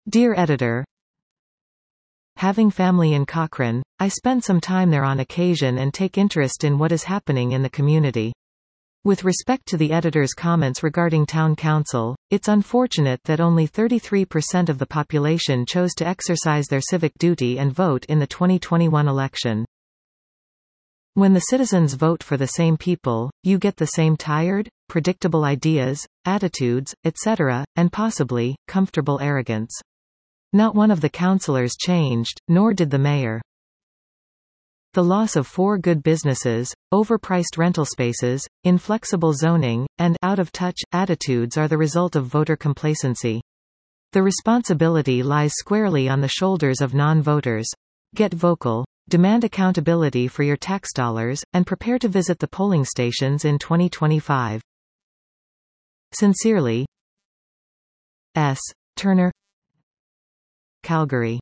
Dear Editor, having family in Cochrane, I spend some time there on occasion and take interest in what is happening in the community. With respect to the editor's comments regarding Town Council, it's unfortunate that only 33% of the population chose to exercise their civic duty and vote in the 2021 election. When the citizens vote for the same people, you get the same tired, predictable ideas, attitudes, etc., and possibly, comfortable arrogance. Not one of the councillors changed, nor did the mayor. The loss of 4 good businesses, overpriced rental spaces, inflexible zoning, and out-of-touch attitudes are the result of voter complacency. The responsibility lies squarely on the shoulders of non-voters. Get vocal, demand accountability for your tax dollars, and prepare to visit the polling stations in 2025. Sincerely, S. Turner, Calgary.